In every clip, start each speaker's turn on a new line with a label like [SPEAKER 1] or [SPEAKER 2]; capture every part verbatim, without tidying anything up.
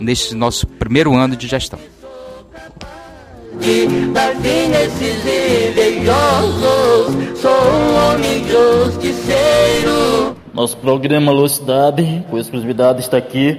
[SPEAKER 1] neste nosso primeiro ano de gestão.
[SPEAKER 2] Das nesses invejosos, sou um homem justiceiro.
[SPEAKER 3] Nosso programa Alô Cidade, com exclusividade, está aqui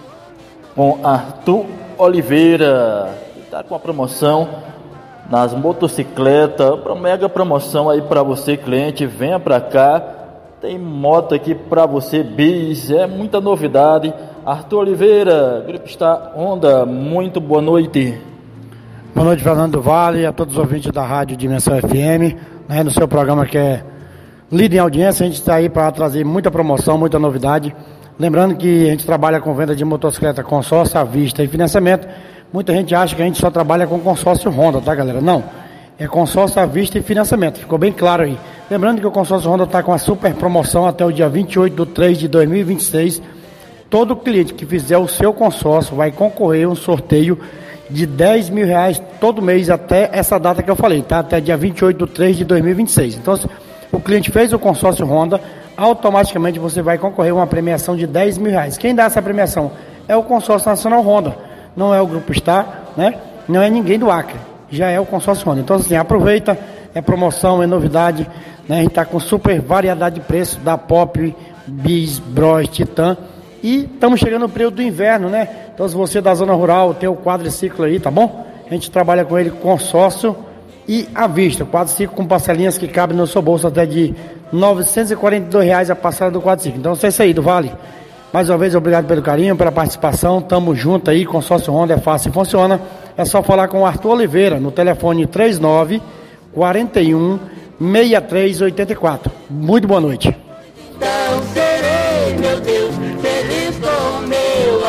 [SPEAKER 3] com Arthur Oliveira, que está com a promoção nas motocicletas, uma mega promoção aí para você, cliente. Venha para cá, tem moto aqui para você, bis, é muita novidade. Arthur Oliveira, Grupo Star Honda, muito boa noite.
[SPEAKER 4] Boa noite, Fernando do Vale, a todos os ouvintes da Rádio Dimensão F M, né, no seu programa que é líder em audiência. A gente está aí para trazer muita promoção, muita novidade. Lembrando que a gente trabalha com venda de motocicleta, consórcio, à vista e financiamento. Muita gente acha que a gente só trabalha com consórcio Honda, tá, galera? Não, é consórcio à vista e financiamento, ficou bem claro aí. Lembrando que o consórcio Honda está com a super promoção até o dia vinte e oito de três de dois mil e vinte e seis. Todo cliente que fizer o seu consórcio vai concorrer a um sorteio de dez mil reais todo mês até essa data que eu falei, tá? Até dia vinte e oito de três de dois mil e vinte e seis. Então, se o cliente fez o consórcio Honda, automaticamente você vai concorrer a uma premiação de dez mil reais. Quem dá essa premiação é o consórcio nacional Honda, não é o Grupo Star, né? Não é ninguém do Acre, já é o consórcio Honda. Então, assim, aproveita, é promoção, é novidade, né? A gente está com super variedade de preço da Pop, Bis, Bros, Titan. E estamos chegando no período do inverno, né? Então, se você é da zona rural, tem o quadriciclo aí, tá bom? A gente trabalha com ele consórcio e à vista. Quadriciclo com parcelinhas que cabem no seu bolso até de novecentos e quarenta e dois reais a parcela do quadriciclo. Então, você é isso aí do Vale. Mais uma vez, obrigado pelo carinho, pela participação. Tamo junto aí, consórcio Honda é fácil e funciona. É só falar com o Arthur Oliveira no telefone trinta e nove, quarenta e um, sessenta e três oitenta e quatro. Muito boa noite.
[SPEAKER 2] Então serei, meu Deus, feliz com meu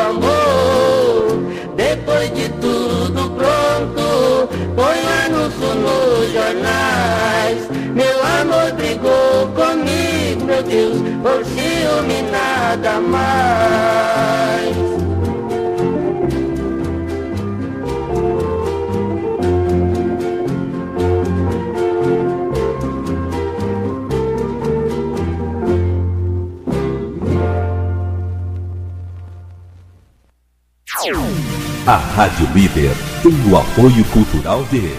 [SPEAKER 2] amor. Depois de tudo pronto, põe anúncio nos jornais. Meu amor brigou comigo, meu Deus, por ciúme nada mais.
[SPEAKER 5] A Rádio Líder tem o apoio cultural de...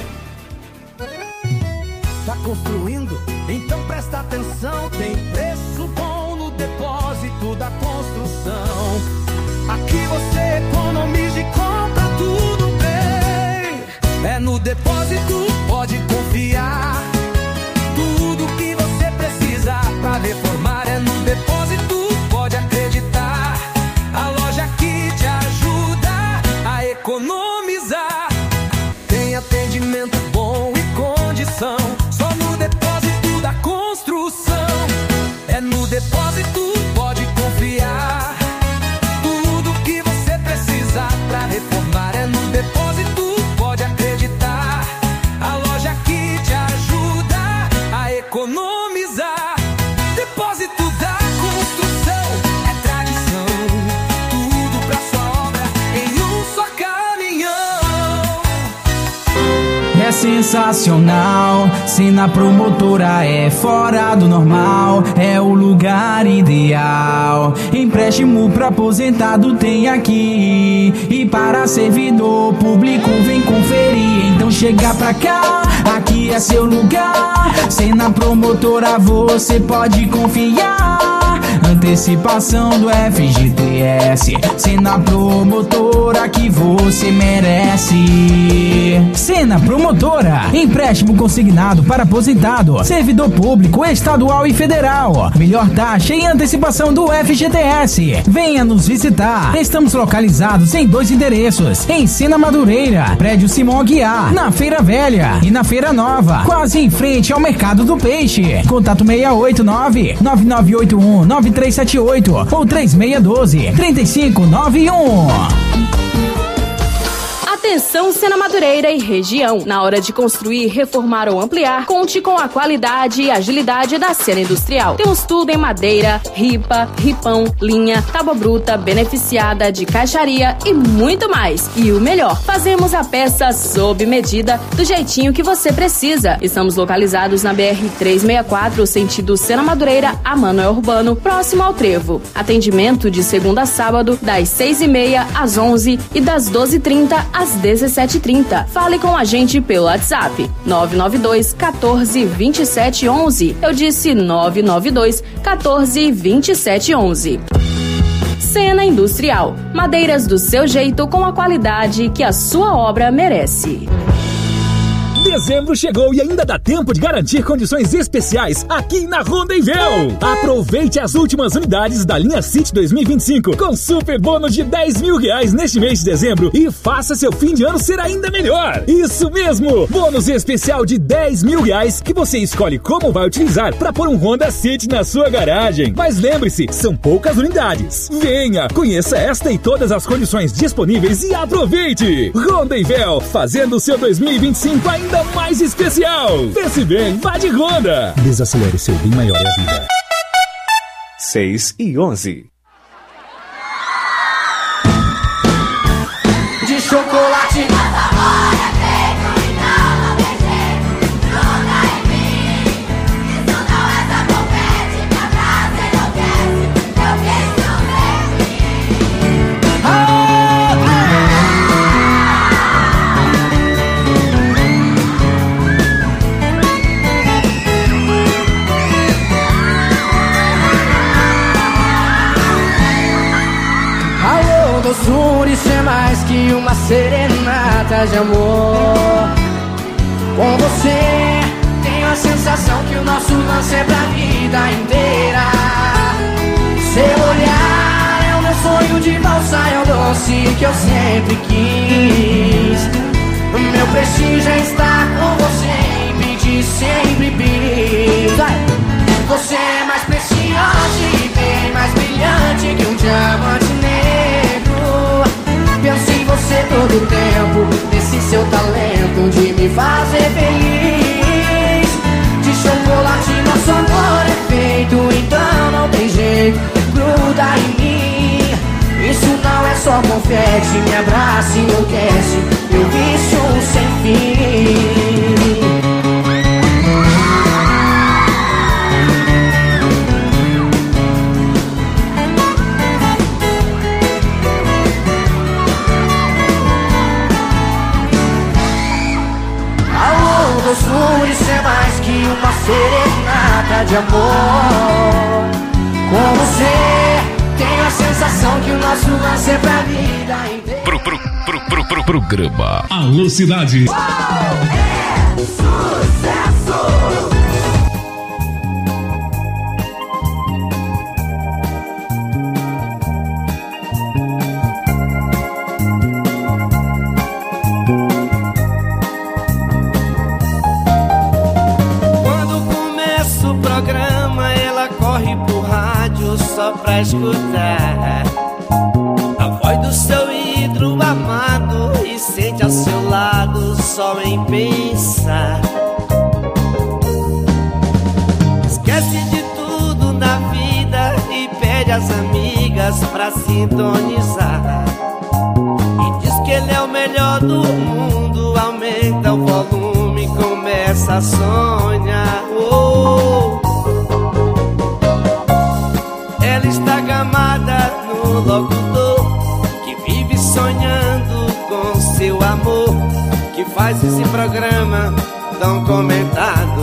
[SPEAKER 6] Tá construindo? Então presta atenção. Tem preço bom no depósito da construção. Aqui você economiza e compra tudo bem. É no depósito, pode confiar. Tudo que você precisa pra reformar é no depósito, pode acreditar. A loja que te ajuda a economizar. Tem atendimento bom e condição. Só no depósito da construção. É no depósito, pode confiar. Tudo que você precisa pra reformar é no depósito, pode acreditar. A loja que te ajuda a economizar. Depósito da construção é tradição. Tudo pra sua obra em um só caminhão.
[SPEAKER 7] É sensacional, Sena Promotora é fora do normal, é o lugar ideal. Empréstimo pra aposentado tem aqui, e para servidor público vem conferir. Então chega pra cá, aqui é seu lugar. Sena Promotora você pode confiar. Antecipação do F G T S, Sena Promotora que você merece. Sena Promotora, empréstimo consignado para aposentado, servidor público estadual e federal. Melhor taxa e antecipação do F G T S. Venha nos visitar. Estamos localizados em dois endereços: em Sena Madureira, prédio Simão Aguiar, na Feira Velha, e na Feira Nova, quase em frente ao Mercado do Peixe. Contato seis oito nove, nove nove oito um, nove três sete oito ou três seis um dois, três cinco nove um.
[SPEAKER 8] Atenção, Sena Madureira e região. Na hora de construir, reformar ou ampliar, conte com a qualidade e agilidade da Sena Industrial. Temos tudo em madeira, ripa, ripão, linha, tábua bruta, beneficiada, de caixaria e muito mais. E o melhor, fazemos a peça sob medida, do jeitinho que você precisa. Estamos localizados na B R trezentos e sessenta e quatro, sentido Sena Madureira a Manoel Urbano, próximo ao Trevo. Atendimento de segunda a sábado, das seis e meia às onze e das doze e trinta às dezessete e trinta. Fale com a gente pelo WhatsApp nove nove dois, quatorze, vinte e sete, onze. Eu disse nove nove dois, quatorze, vinte e sete, onze. Sena Industrial. Madeiras do seu jeito com a qualidade que a sua obra merece.
[SPEAKER 9] Dezembro chegou e ainda dá tempo de garantir condições especiais aqui na Rondonvel. Aproveite as últimas unidades da linha City dois mil e vinte e cinco com super bônus de dez mil reais neste mês de dezembro e faça seu fim de ano ser ainda melhor. Isso mesmo, bônus especial de dez mil reais que você escolhe como vai utilizar para pôr um Honda City na sua garagem. Mas lembre-se, são poucas unidades. Venha, conheça esta e todas as condições disponíveis e aproveite. Rondonvel, fazendo o seu dois mil e vinte e cinco ainda ainda mais especial. Pense bem, vá de Honda. Desacelere, seu bem maior é a vida.
[SPEAKER 10] seis e onze.
[SPEAKER 2] De chocolate.
[SPEAKER 6] Doçura, isso é mais que uma serenata de amor. Com você, tenho a sensação que o nosso lance é pra vida inteira. Seu olhar é o meu sonho de valsa, é o doce que eu sempre quis. Meu prestígio é estar com você e pedir sempre bis. Você é mais preciosa e bem mais brilhante que um diamante negro. Penso em você todo o tempo, nesse seu talento de me fazer feliz. De chocolate nosso amor é feito, então não tem jeito, gruda em mim. Isso não é só confete, me abraça e enlouquece, meu vício sem fim. Isso é mais que uma serenata de amor. Com você, tenho a sensação que o nosso lance é pra vida inteira.
[SPEAKER 9] Pro, pro, pro, pro, pro, programa Alô Cidade.
[SPEAKER 2] Uau, é sucesso!
[SPEAKER 6] Só pra escutar a voz do seu ídolo amado e sente ao seu lado só em pensar. Esquece de tudo na vida e pede às amigas pra sintonizar. E diz que ele é o melhor do mundo, aumenta o volume e começa a sonhar. Oh. Ela está gamada no locutor que vive sonhando com seu amor, que faz esse programa tão comentado.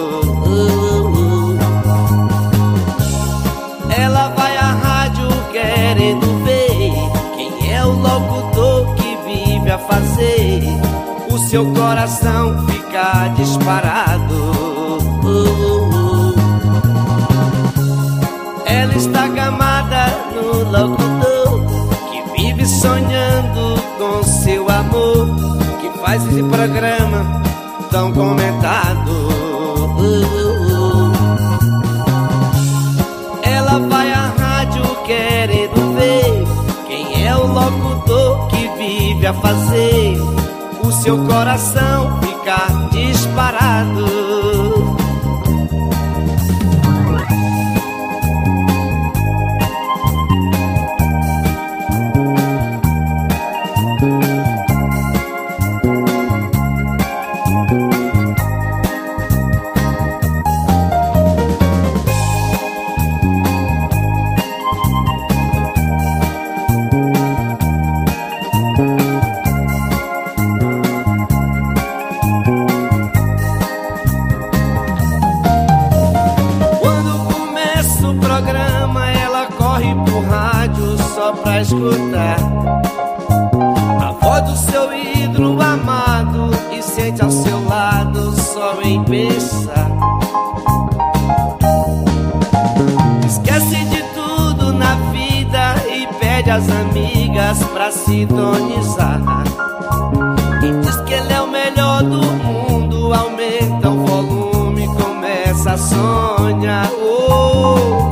[SPEAKER 6] Ela vai à rádio querendo ver quem é o locutor que vive a fazer o seu coração ficar disparado. Ela está gamada no locutor que vive sonhando com seu amor, que faz esse programa tão comentado. Ela vai à rádio querendo ver quem é o locutor locutor que vive a fazer o seu coração ficar disparado. Pra escutar a voz do seu ídolo amado e sente ao seu lado só em pensar. Esquece de tudo na vida e pede às amigas pra sintonizar. E diz que ele é o melhor do mundo, aumenta o volume, começa a sonhar. Oh.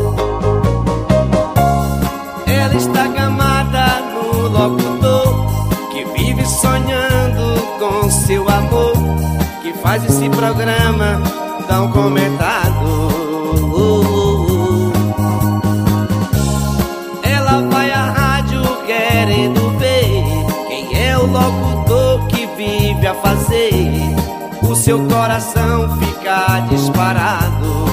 [SPEAKER 6] Está gamada no locutor que vive sonhando com seu amor, que faz esse programa tão comentado. Ela vai à rádio querendo ver quem é o locutor que vive a fazer o seu coração ficar disparado.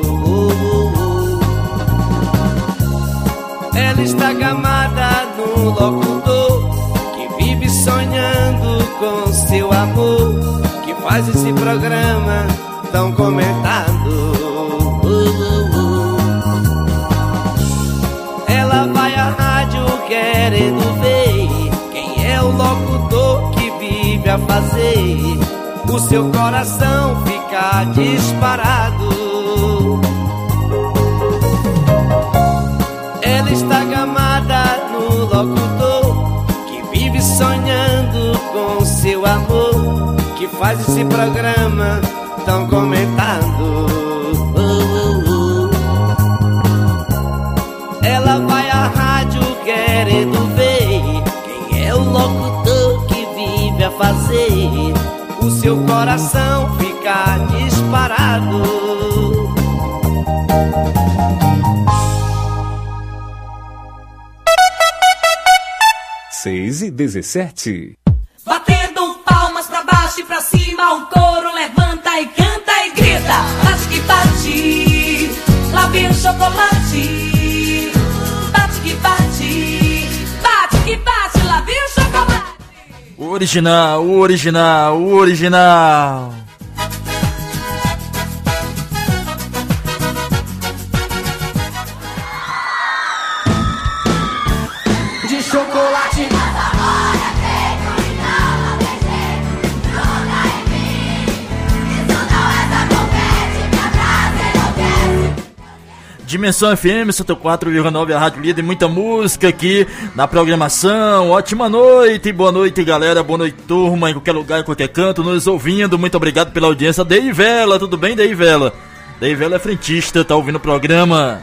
[SPEAKER 6] Ela está gamada no locutor que vive sonhando com seu amor, que faz esse programa tão comentado. Ela vai à rádio querendo ver quem é o locutor que vive a fazer o seu coração ficar disparado. Ela está gamada no locutor que vive sonhando com seu amor, que faz esse programa tão comentado. Ela vai à rádio querendo ver quem é o locutor que vive a fazer o seu coração ficar disparado.
[SPEAKER 10] seis e dezessete.
[SPEAKER 11] Batendo palmas pra baixo e pra cima, o coro levanta e canta e grita. Bate que bate, lá vem o chocolate. Bate que bate, bate que bate, lá vem o chocolate.
[SPEAKER 3] Original, original, original.
[SPEAKER 6] De chocolate.
[SPEAKER 3] Dimensão F M cento e quatro vírgula nove, a Rádio Líder, muita música aqui na programação. Ótima noite, boa noite galera, boa noite turma, em qualquer lugar, em qualquer canto, nos ouvindo. Muito obrigado pela audiência. Deivela, tudo bem, Deivela? Deivela é frentista, tá ouvindo o programa.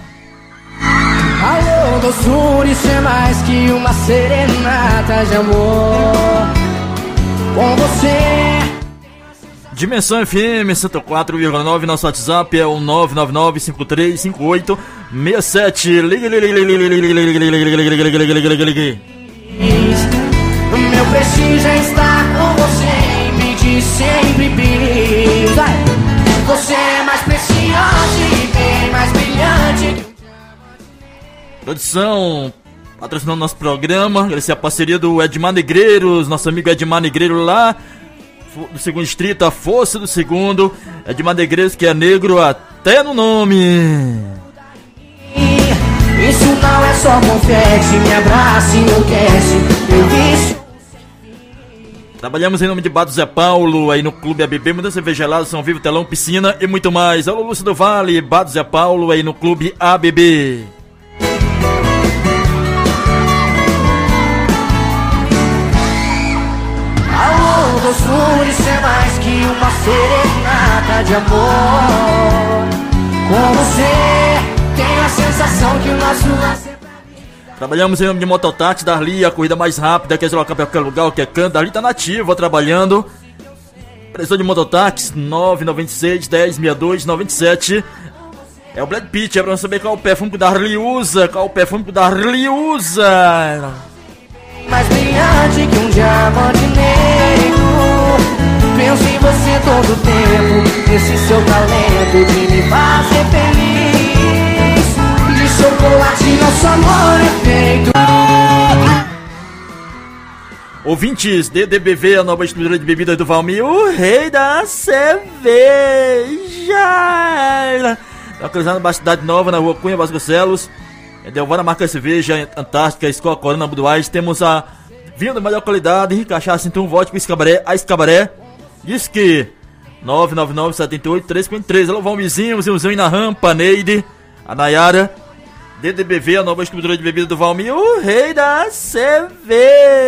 [SPEAKER 12] Alô, doçura, isso é mais que uma serenata de amor com você.
[SPEAKER 3] Dimensão F M cento e quatro vírgula nove, nosso WhatsApp é o nove nove nove cinco três cinco oito seis sete. Ligue, ligue, ligue, ligue, ligue, ligue, ligue, ligue, ligue, ligue, ligue, ligue, ligue.
[SPEAKER 12] Meu prestígio é estar com você e pedir sempre bis. Você é mais preciosa e bem mais brilhante.
[SPEAKER 3] Produção patrocinando nosso programa, agradecer a parceria do Edmar Negreiros, nosso amigo Edmar Negreiro lá do segundo distrito, a força do segundo. Edmar Negreiros, que é negro até no nome.
[SPEAKER 12] Isso não é só confete, me abraça e enlouquece. Eu vi.
[SPEAKER 3] Trabalhamos em nome de Bar do Zé Paulo, aí no Clube A B B, mudança cerveja gelada, São Vivo, telão, piscina e muito mais. Alô, Lúcio do Vale, Bar do Zé Paulo, aí no Clube A B B.
[SPEAKER 12] Alô, doçura, isso é mais que uma serenata de amor. Com você, tenho a sensação que o nosso laço...
[SPEAKER 3] Trabalhamos em nome de mototáxi, Darli, a corrida mais rápida, quer deslocar para qualquer lugar, quer canto, Darli tá nativa, trabalhando. Preço de mototáxi, nove nove seis, dez, sessenta e dois, noventa e sete. É o Brad Pitt, é pra saber qual o perfume que o Darli usa, qual o perfume que o Darli usa.
[SPEAKER 12] Mais brilhante que um diamante negro. Penso em você todo o tempo, esse seu talento de me fazer feliz. De chocolate nosso amor é feito.
[SPEAKER 3] Ouvintes, D D B V, a nova distribuidora de bebidas do Valmir, o rei da cerveja. Localizado na Cidade Nova, na rua Cunha Vasconcelos. Delvana marca cerveja, Antártica, Escola Corona, Budweiser. Temos a vinho da melhor qualidade, cachaça, então vodka, escabaré, a escabaré. Diz que nove nove nove, sete oito, três cinco três. Alô, Valmirzinho, Zilzinho na rampa, Neide, a Nayara. D D B V, a nova distribuidora de bebida do Valmir, o rei da cerveja.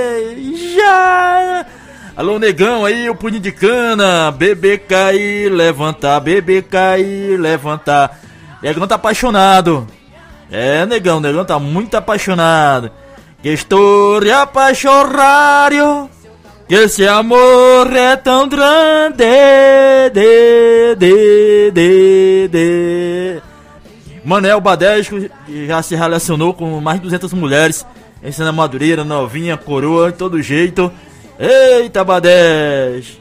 [SPEAKER 3] Alô, negão aí, o pudim de cana. Bebê cair, levantar, bebê cair, levantar. Negão tá apaixonado. É, negão, negão tá muito apaixonado. Que estou apaixonado, que esse amor é tão grande. De, de, de, de. Manel Badesco, que já se relacionou com mais de duzentas mulheres. Ensina Madureira, novinha, coroa, de todo jeito. Eita, Badesco.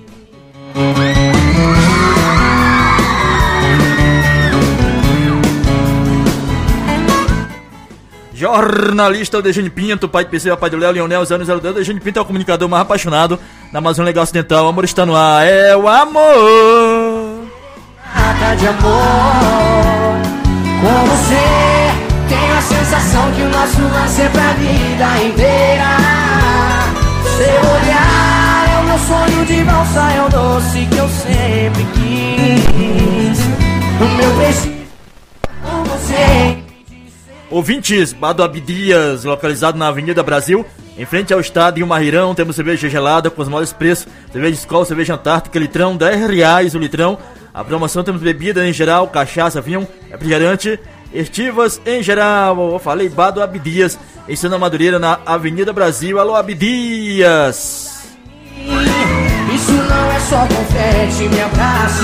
[SPEAKER 3] Jornalista Dejane Pinto, pai de P C, pai do Léo, Leonel, Zé Zé Dejane Pinto é o comunicador mais apaixonado na Amazônia Legal Ocidental. O amor está no ar, é o amor.
[SPEAKER 12] Nada de amor com você. Tenho a sensação que o nosso lance é pra vida inteira. Seu olhar é o meu sonho de valsa, é o doce que eu sempre quis. O meu beijo com você.
[SPEAKER 3] Ouvintes, Bar do Abdias, localizado na Avenida Brasil, em frente ao estádio Marirão. Temos cerveja gelada com os maiores preços. Cerveja Skol, cerveja Antártica, litrão, dez reais o litrão. A promoção temos bebida em geral, cachaça, vinho, refrigerante, estivas em geral. Eu falei Bar do Abdias, em Santa Madureira, na Avenida Brasil. Alô, Abdias.
[SPEAKER 12] Isso não é só confete, me abrace.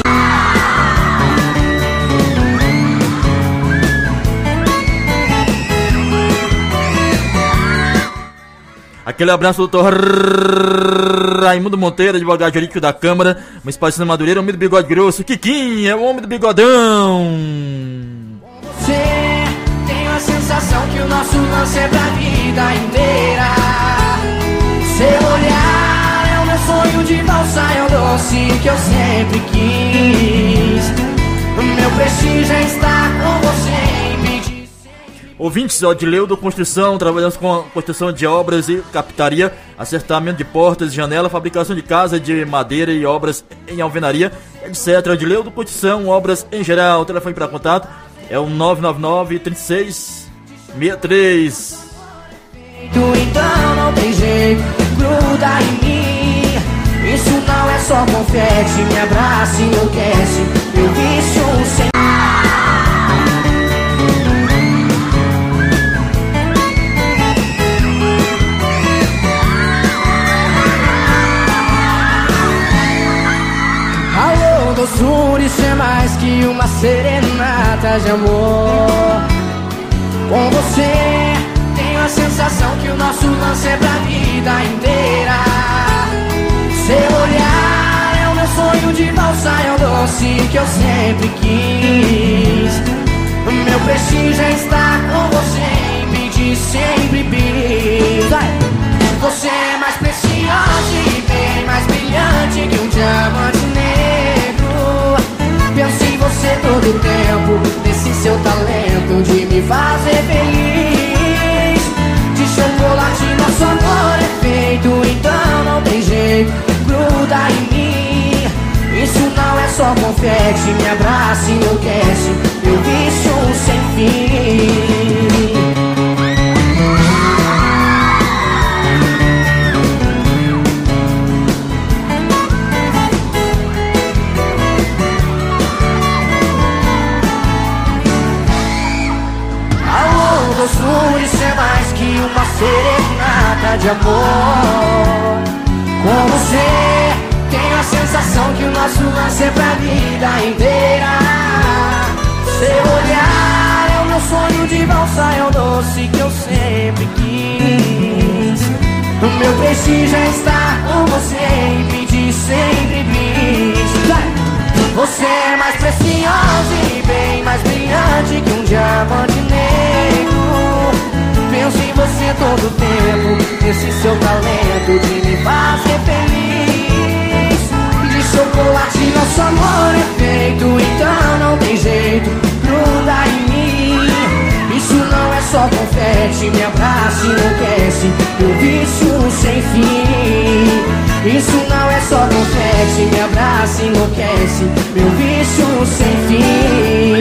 [SPEAKER 3] Aquele abraço do doutor Raimundo Monteiro, advogado jurídico da Câmara, Municipal de Santa Madureira, homem do bigode grosso. Kikinho, é o homem do bigodão.
[SPEAKER 12] Você tem a sensação que o nosso lance é pra vida inteira. Seu olhar é o meu sonho de valsa, é o doce que eu sempre quis. O meu prestígio é estar com você.
[SPEAKER 3] Ouvintes, Odileudo Construção, trabalhamos com a construção de obras e captaria, acertamento de portas e janela, fabricação de casa de madeira e obras em alvenaria, etcétera. Odileudo Construção, obras em geral. O telefone para contato é o nove nove nove, trinta e seis, sessenta e três.
[SPEAKER 12] Então não tem jeito, gruda em mim. Isso não é só confete, me abraça e enlouquece. Eu vício sem. Doçura, isso é mais que uma serenata de amor. Com você tenho a sensação que o nosso lance é pra vida inteira. Seu olhar é o meu sonho de valsa, é o doce que eu sempre quis. O meu prestígio é estar com você e pedir sempre bis. Você é mais preciosa e bem mais brilhante que um diamante negro. Penso em você todo o tempo, nesse seu talento de me fazer feliz. De chocolate nosso amor é feito, então não tem jeito, gruda em mim. Isso não é só confete, me abraça e enlouquece. Eu vício sem fim. Isso é mais que de amor. Com você, tenho a sensação que o nosso lance é pra vida inteira. Seu olhar é o meu sonho de valsa, é o doce que eu sempre quis. O meu prestígio é estar com você e pedir sempre bis. Você é mais preciosa e bem mais brilhante que um diamante negro. Penso em você todo o tempo, nesse seu talento de me fazer feliz. De chocolate nosso amor é feito, então não tem jeito, gruda em mim. Isso não é só confete, me abraça e enlouquece, meu vício sem fim. Isso não é só confete, me abraça e enlouquece, meu vício sem fim.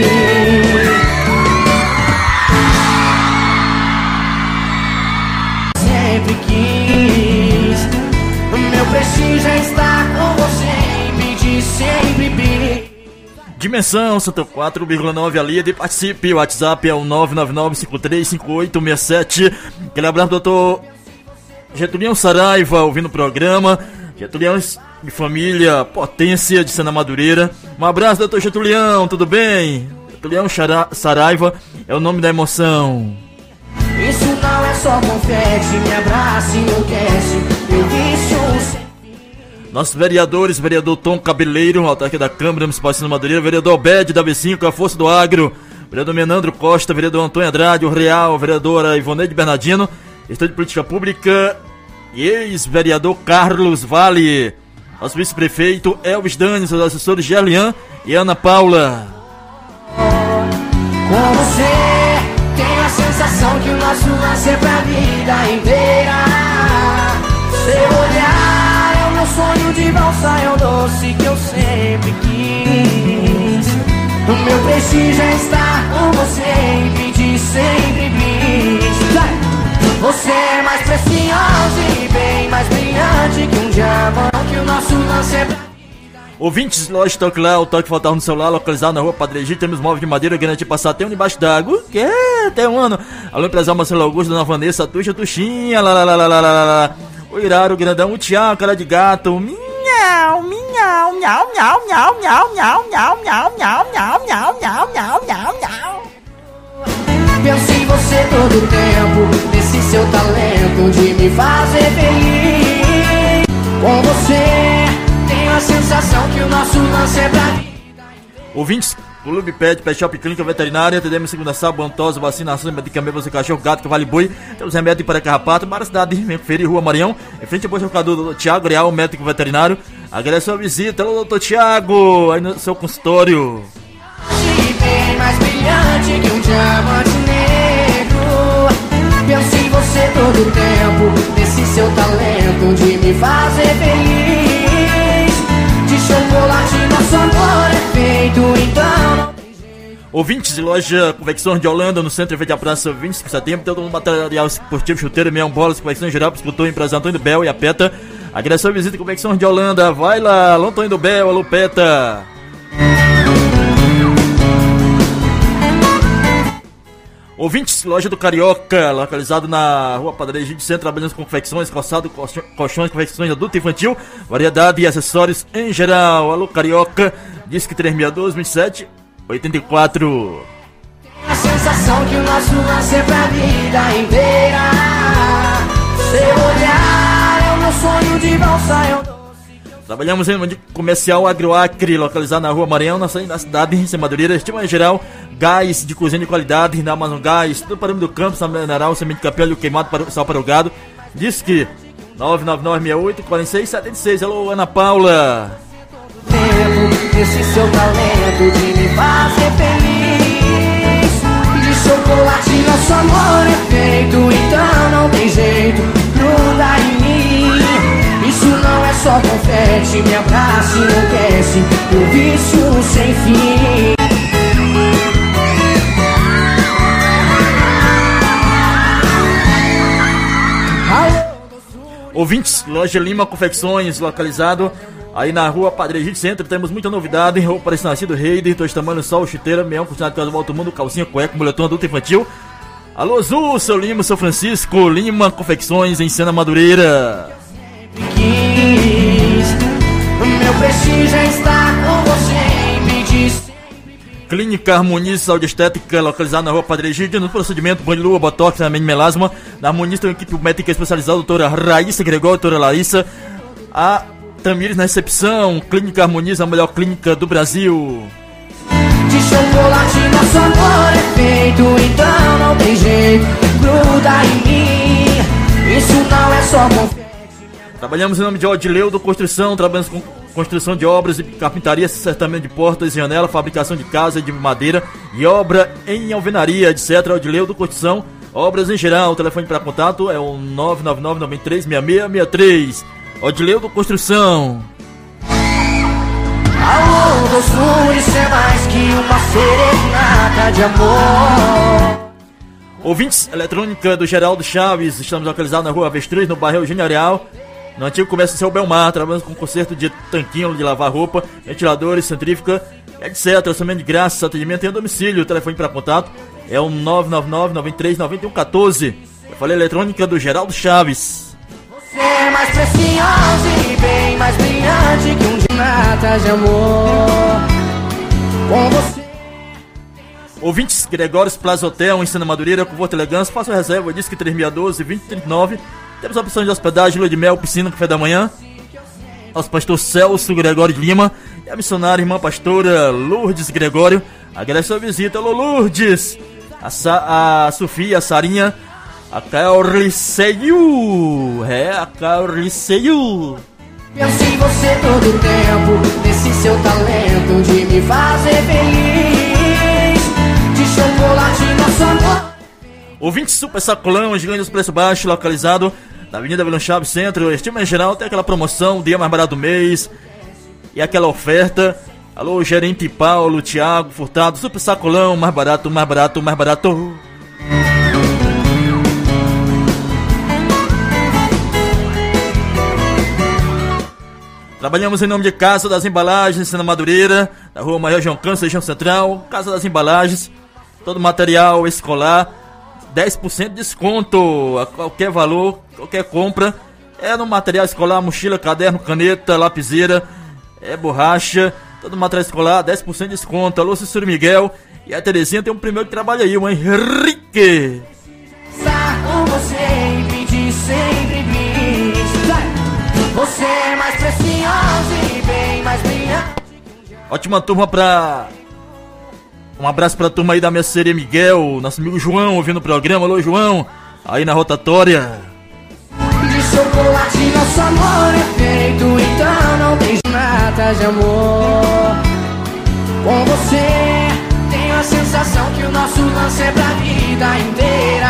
[SPEAKER 12] Sempre quis, meu prestígio é estar com você e pedir sempre bis.
[SPEAKER 3] Dimensão cento e quatro vírgula nove, a líder, participe, o WhatsApp é o nove nove nove cinco três cinco oito seis sete. Aquele abraço, doutor Getulião Saraiva, ouvindo o programa. Getulião de família, potência de Sena Madureira. Um abraço, doutor Getulião, tudo bem? Getulião Saraiva é o nome da emoção.
[SPEAKER 12] Isso não é só confete, me abraça e enlouquece, meu vício.
[SPEAKER 3] Nossos vereadores, vereador Tom Cabeleiro, autarca da Câmara Municipal de Sena Madureira, vereador Obed da B cinco, a Força do Agro, vereador Menandro Costa, vereador Antônio Andrade, o Real, vereadora Ivoneide Bernardino, Estado de Política Pública e ex-vereador Carlos Vale, nosso vice-prefeito Elvis Dani, seus assessores Gerlian e Ana Paula.
[SPEAKER 12] Com você, tenho a sensação que o nosso lance é pra vida inteira. Seu olhar é o meu sonho de valsa, é o doce que eu sempre quis. O meu prestígio é estar com você e pedir sempre bis. Você é mais preciosa e bem mais brilhante que um diamante, que o nosso lance é pra...
[SPEAKER 3] Ouvintes, loja Toque Lá, o toque faltar no celular, localizado na rua Padre Egito, temos móveis de madeira, garantia passar até um debaixo d'água, que é, até um ano. Alô, empresário Marcelo Augusto, Dona Vanessa, Tuxa, Tuxinha, lá, lá, lá, lá, lá, lá, lá. O Iraro, o Grandão, o Tiago, cara de gato, miau, miau, miau, miau, miau, miau, miau, miau, miau, miau, miau, miau, miau, miau, miau, miau.
[SPEAKER 12] Penso em você todo o tempo, nesse seu talento de me fazer feliz. Com você, tenho a sensação que o nosso lance é pra vida.
[SPEAKER 3] Ouvintes, Clube Pet, Pet Shop, Clínica Veterinária, atendemos segunda sábado, bantosa, vacinação, medicamento, você cachorro, gato, cavalo e boi. Temos remédio para carrapato, para a cidade de Feira, Rua Maranhão, em frente ao posto do doutor Tiago Real, médico veterinário. Agradeço a visita, alô, doutor Tiago, aí no seu consultório.
[SPEAKER 12] Bem mais brilhante que um diamante negro. Penso em você todo o tempo, nesse seu talento de me fazer feliz. De chocolate nosso amor é feito, então não tem jeito.
[SPEAKER 3] Ouvintes de loja Convecções de Holanda, no centro da Praça vinte e cinco de setembro, todo um material esportivo, chuteiro, meião, bolas, convecções geral, escutou empresa Antônio do Bel e a Peta. Agradeço a visita Convecções de Holanda, vai lá, alô Antônio do Bel, alô Peta. Ouvintes, loja do Carioca, localizado na rua Padre Egito, centro, trabalhando com confecções, calçado, colchões, confecções adulto e infantil, variedade e acessórios em geral. Alô Carioca, disque três seis dois, vinte e sete, oitenta e quatro.
[SPEAKER 12] A sensação que o nosso lance é pra vida inteira. Seu olhar é o meu sonho de valsa, é o...
[SPEAKER 3] Trabalhamos em um comercial Agroacre, localizado na rua Maranhão, na cidade de Madureira. Estima em geral, gás de cozinha de qualidade, na Amazon Gás, tudo para o do campo, sal mineral, semente de capim, queimado, para, sal para o gado. Diz que nove nove nove seis oito quatro seis sete seis. Alô, Ana Paula.
[SPEAKER 12] Tempo, esse seu talento de me fazer feliz. De chocolate nosso amor é feito, então não tem jeito, gruda em mim. Isso não é só confete, me abraça e enlouquece, meu vício sem fim.
[SPEAKER 3] Ouvintes, loja Lima Confecções, localizado aí na rua Padre Egito Centro. Temos muita novidade, roupa para esse nascido rei, de dois tamanhos, sol, chuteira, meião, cozinhado de casa, volta ao mundo, calcinha, cueca, moletom adulto infantil. Alô, Zul, seu Lima, seu Francisco, Lima Confecções em Sena Madureira.
[SPEAKER 12] Quis, meu prestígio é estar com você, me diz.
[SPEAKER 3] Clínica Harmonia Saúde Estética, localizada na rua Padre Egídio, no procedimento banho de lua, botox, também melasma. Na Harmonia tem uma equipe médica especializada, doutora Raíssa Gregório, doutora Larissa. A Tamires na recepção. Clínica Harmonia, a melhor clínica do Brasil.
[SPEAKER 12] De chocolate nosso amor é feito, então não tem jeito, gruda em mim, isso não é só confete.
[SPEAKER 3] Trabalhamos em nome de Odileudo Construção, trabalhamos com construção de obras de carpintaria, acertamento de portas e janelas, fabricação de casa de madeira e obra em alvenaria, etcétera. Odileudo Construção, obras em geral. O telefone para contato é o nove nove nove, nove três seis seis seis três. Odileudo Construção.
[SPEAKER 12] Alô, doçura, isso é mais que uma serenata de amor.
[SPEAKER 3] Ouvintes, eletrônica do Geraldo Chaves, estamos localizados na rua Avestruz, no bairro Eugênio Areal, no antigo comércio Seu Belmar. Trabalhamos com conserto de tanquinho de lavar roupa, ventiladores, centrífuga, etcétera. Orçamento de graça, atendimento em domicílio. O telefone para contato é o nove nove nove, nove três nove um um quatro. Eu falei eletrônica do Geraldo Chaves.
[SPEAKER 12] Você é mais preciosa e bem mais brilhante que um dinata de amor. Com você.
[SPEAKER 3] Ouvintes, Gregórios Plaza Hotel em Sena Madureira, conforto e elegância. Faça a reserva, diz que três seis um dois, dois zero três nove. Temos a opção de hospedagem, lua de mel, piscina, café da manhã. Nosso pastor Celso Gregório de Lima e a missionária irmã pastora Lourdes Gregório. Agradece a visita. Alô, Lourdes! A, Sa- a Sofia, a Sarinha, a Carliceiu. É, a Carliceiu.
[SPEAKER 12] Penso em você todo o tempo, nesse seu talento de me fazer feliz. De chocolate nosso amor.
[SPEAKER 3] Ouvinte Super Sacolão, gigante dos preços baixos, localizado na Avenida Vilão Chaves Centro. Estima em geral, tem aquela promoção, dia mais barato do mês e aquela oferta. Alô, gerente Paulo, Thiago, Furtado, Super Sacolão, mais barato, mais barato, mais barato. Trabalhamos em nome de Casa das Embalagens, Sena Madureira, na rua Maior João Câncer, região central. Casa das Embalagens, todo material escolar, dez por cento de desconto a qualquer valor, qualquer compra. É no material escolar, mochila, caderno, caneta, lapiseira, é borracha, todo material escolar, dez por cento de desconto. Alô, Cícero Miguel e a Terezinha tem um primeiro que trabalha aí, o Henrique.
[SPEAKER 12] Estar com você e pedir sempre bis. Você é mais preciosa e bem mais brilhante.
[SPEAKER 3] Ótima turma pra... Um abraço pra turma aí da minha sereia Miguel, nosso amigo João ouvindo o programa. Alô, João, aí na rotatória.
[SPEAKER 12] De chocolate nosso amor é feito, então não tem nada de amor. Com você tenho a sensação que o nosso lance é pra vida inteira.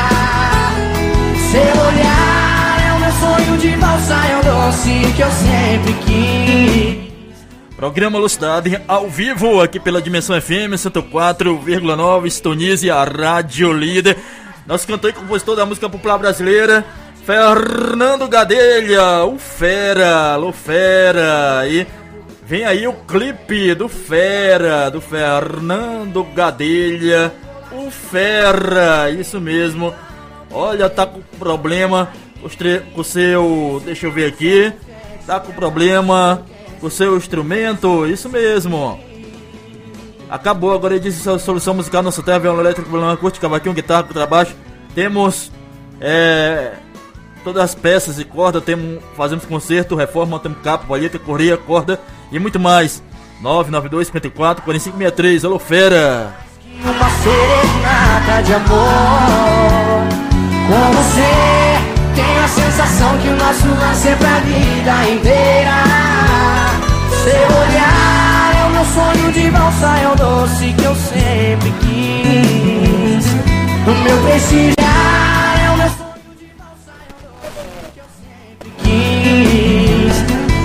[SPEAKER 12] Seu olhar é o meu sonho de valsa, é o doce que eu sempre quis.
[SPEAKER 3] Programa Lucidade ao vivo aqui pela Dimensão F M cento e quatro vírgula nove, Stonize, a Rádio Líder. Nosso cantor e compositor da música popular brasileira, Fernando Gadelha, o Fera, alô Fera. E vem aí o clipe do Fera, do Fernando Gadelha, o Fera, isso mesmo. Olha, tá com problema com o seu, deixa eu ver aqui, tá com problema com o seu instrumento, isso mesmo. Acabou, agora ele disse a solução musical nossa terra, violão elétrico, violão acústico, cavaquinho, guitarra, contrabaixo. Temos é, todas as peças e corda, temos, fazemos concerto, reforma, temos capa, palheta, correia, corda e muito mais. nove nove dois, cinco quatro, quatro cinco seis três, alô Fera.
[SPEAKER 12] Uma serenata de amor. Com você tenho a sensação que o nosso lance é pra vida inteira. Seu olhar é o meu sonho de valsa, é o doce que eu sempre quis. O meu prestigiar é o meu sonho de valsa, é o doce que eu sempre quis.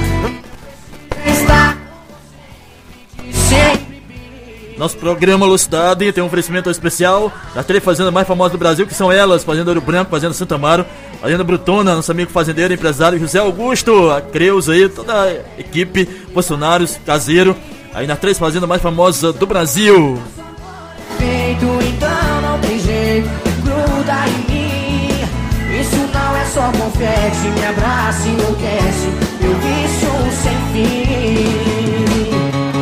[SPEAKER 12] Está sempre.
[SPEAKER 3] Nosso programa Lucidade tem um oferecimento especial das três fazendas mais famosas do Brasil, que são elas: Fazenda Ouro Branco, Fazenda Santa Amaro, Fazenda Brutona, nosso amigo fazendeiro, empresário José Augusto, a Creuza aí, toda a equipe, funcionários, caseiro, aí nas três fazendas mais famosas do Brasil.
[SPEAKER 12] Feito, então não tem jeito, gruda só confete, me abraça e enlouquece, meu vício sem fim.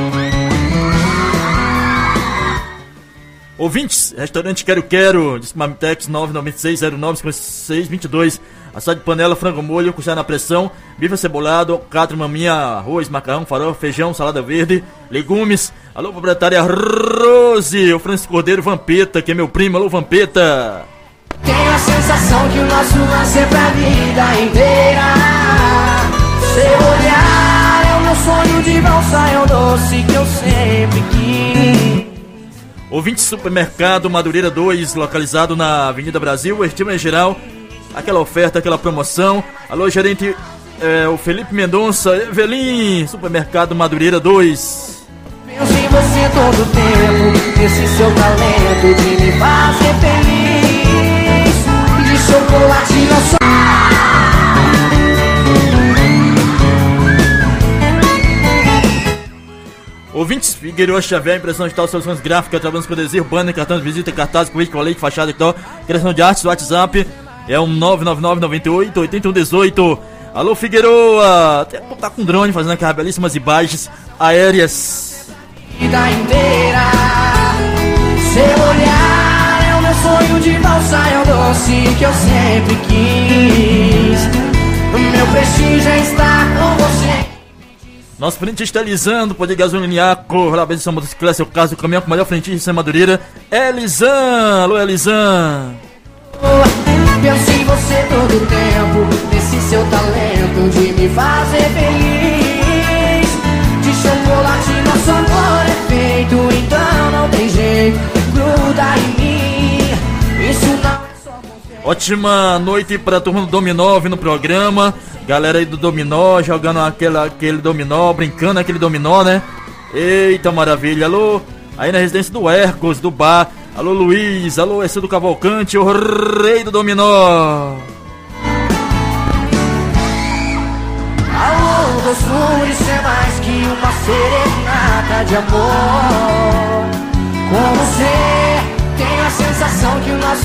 [SPEAKER 3] Ouvintes, restaurante Quero Quero, Dismamitex nove nove seis zero nove cinco seis dois dois, assado de panela, frango molho, costela na pressão, bife cebolado, quatro maminha, arroz, macarrão, farofa, feijão, salada verde, legumes. Alô, proprietária Rose, o Francisco Cordeiro Vampeta, que é meu primo. Alô, Vampeta.
[SPEAKER 12] Tenho a sensação que o nosso lance é pra vida inteira. Seu olhar é o meu sonho de valsa, é o doce que eu sempre quis.
[SPEAKER 3] Ouvinte Supermercado Madureira dois, localizado na Avenida Brasil, estima geral, aquela oferta, aquela promoção. Alô, gerente, é, o Felipe Mendonça, Evelyn, Supermercado Madureira dois.
[SPEAKER 12] Penso em você todo o tempo, esse seu talento de me fazer feliz, de chocolate na sua...
[SPEAKER 3] Ouvintes, Figueiredo Xavier, impressão digital, soluções gráficas, trabalhando com adesivo, banner, cartão de visita, cartaz, convite, colete, fachada e tal, criação de artes, WhatsApp, é um nove nove nove nove oito oito um um oito. Alô, Figueiroa, tá com drone fazendo aquelas belíssimas imagens aéreas.
[SPEAKER 12] Vida inteira, seu olhar é o meu sonho de valsa, é o doce que eu sempre quis. Meu prestígio é estar com você.
[SPEAKER 3] Nosso frente está Elisandro, poder gasoliniaco, lá sua motocicleta, seu caso, o caminhão com o melhor frentista de Santa Madureira, Elisan. Alô, Elisan.
[SPEAKER 12] Penso em você todo o tempo, nesse seu talento de me fazer feliz. De chocolate nosso amor é feito, então não tem jeito, gruda em mim. Isso não é só confiança.
[SPEAKER 3] Ótima noite pra turma do Dominó, ouvindo o programa. Galera aí do Dominó, jogando aquela, aquele dominó, brincando aquele dominó, né? Eita maravilha, alô, aí na residência do Hercos, do bar. Alô Luiz, alô esse do Cavalcante, o rei do dominó.
[SPEAKER 12] Alô, doçura, isso é mais que uma serenata de amor. Com você, tenho a sensação que o nosso...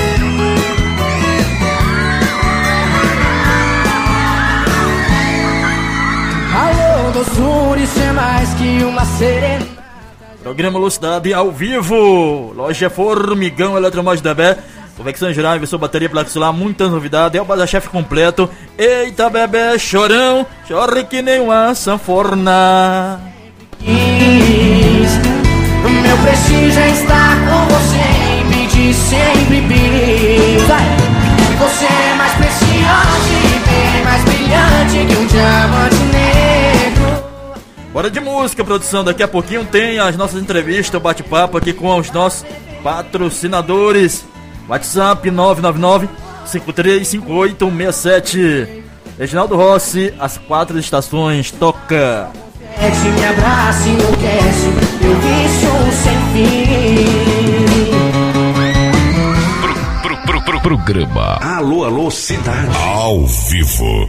[SPEAKER 12] Alô, doçura, isso é mais que uma serenata.
[SPEAKER 3] Programa Velocidade ao vivo. Loja Formigão, Eletromóveis da Bé. Convecção geral, inversão, bateria, placa solar, muitas novidades. É o Bazar-Chefe completo. Eita, bebê, chorão, chore que nem uma sanfona.
[SPEAKER 12] Meu prestígio é estar com você e pedir sempre bis. Você é mais preciosa e bem mais brilhante que um diamante negro.
[SPEAKER 3] Bora de música, produção. Daqui a pouquinho tem as nossas entrevistas, o bate-papo aqui com os nossos patrocinadores. WhatsApp nove nove nove, cinco três cinco oito, um seis sete. Reginaldo Rossi, as quatro estações, toca.
[SPEAKER 12] Me abraça e enlouquece, meu vício sem fim.
[SPEAKER 5] Pro, pro, pro, pro, programa Alô, Alô, Cidade. Ao vivo.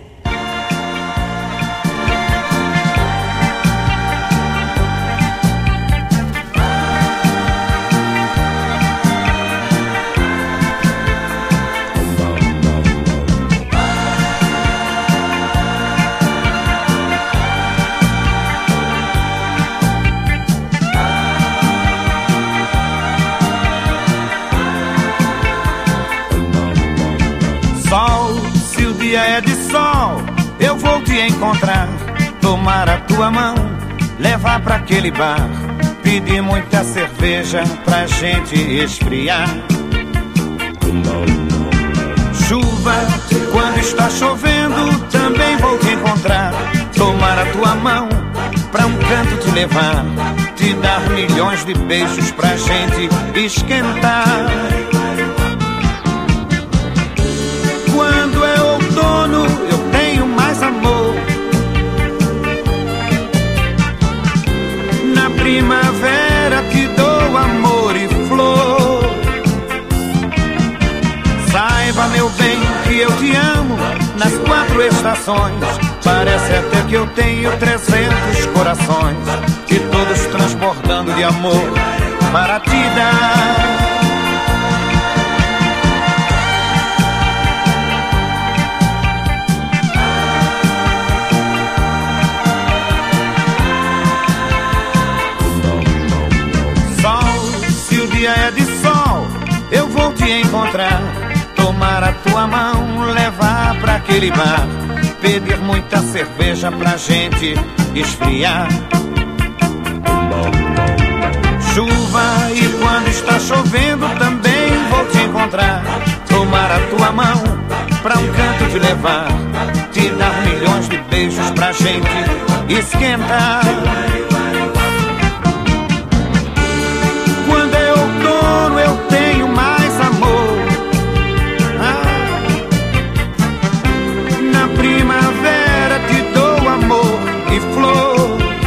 [SPEAKER 13] É de sol, eu vou te encontrar, tomar a tua mão, levar pra aquele bar, pedir muita cerveja pra gente esfriar. Chuva, quando está chovendo, também vou te encontrar, tomar a tua mão, pra um canto te levar, te dar milhões de beijos pra gente esquentar. Quando é outono, eu tenho mais amor. Na primavera te dou amor e flor. Saiba, meu bem, que eu te amo nas quatro estações. Parece até que eu tenho trezentos corações, e todos transbordando de amor para te dar. tua mão, levar pra aquele bar, pedir muita cerveja pra gente esfriar. Chuva, e quando está chovendo também vou te encontrar, tomar a tua mão, pra um canto te levar, te dar milhões de beijos pra gente esquentar. Quando é outono eu tenho mais amor, ah, na primavera te dou amor e flor.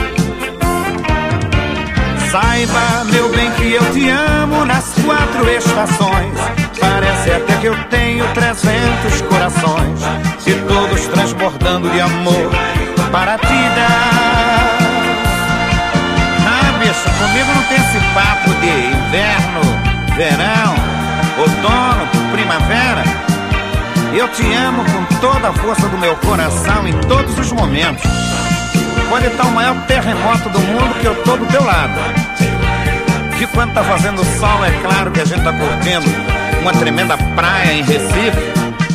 [SPEAKER 13] Saiba, meu bem, que eu te amo nas quatro estações. Parece até que eu tenho trezentos corações, e todos transbordando de amor para te dar. Ah, bicho, comigo não tem esse papo de inverno, verão, outono, primavera. Eu te amo com toda a força do meu coração em todos os momentos. Pode estar o maior terremoto do mundo que eu tô do teu lado. Que quando tá fazendo sol, é claro que a gente tá curtindo uma tremenda praia em Recife.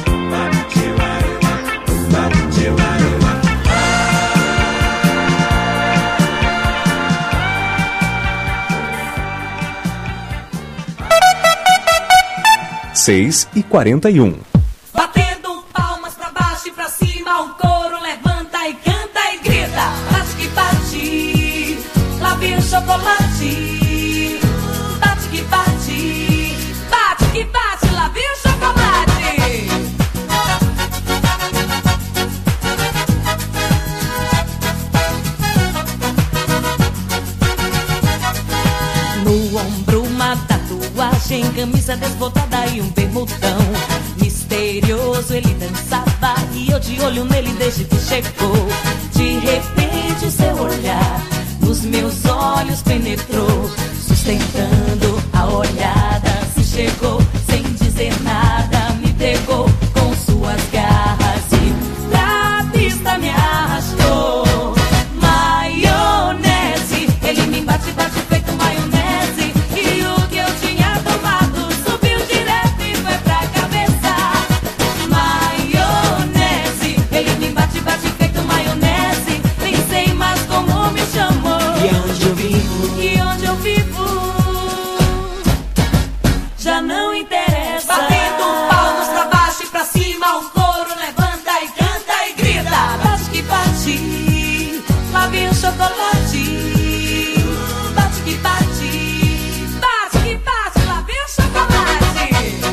[SPEAKER 10] seis e quarenta e um.
[SPEAKER 11] Batendo palmas pra baixo e pra cima, o coro levanta e canta e grita. Bate que bate, lá vem o chocolate. Bate que bate, bate que bate, lá vem o chocolate. No ombro uma tatuagem, camisa desbotada e um bermudão. Misterioso ele dançava e eu de olho nele desde que chegou. De repente o seu olhar nos meus olhos penetrou, sustentando a olhada. Se chegou sem dizer nada, me pegou com suas garras e pra pista me arrastou. Maionese, ele me bate, bate feito maionese, e o que eu tinha tomado subiu direto e foi pra cabeça. Maionese, ele me bate, bate feito maionese, nem sei mais como me chamou. E onde eu vivo, e onde eu vivo, já não interessa. Batendo palmas pra baixo e pra cima, o coro levanta e canta e grita. Bate que bate, lá vem o chocolate. Bate que bate, bate que bate, lá vem o chocolate.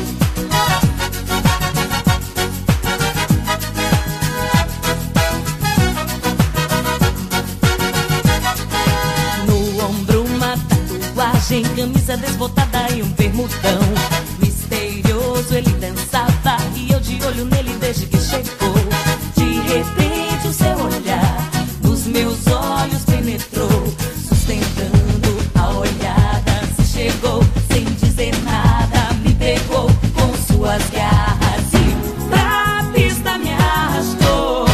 [SPEAKER 11] No ombro uma tatuagem, camisa desbotada e um bermudão. Misterioso ele dançava e eu de olho nele desde que chegou. De repente o seu olhar nos meus olhos penetrou, sustentando a olhada. Se chegou sem dizer nada, me pegou com suas garras e pra pista me arrastou.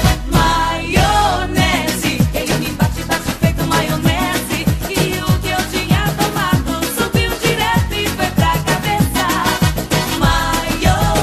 [SPEAKER 11] Maionese, ele me bate, bate feito maionese, e o que eu tinha tomado subiu direto e foi pra cabeça. Maionese,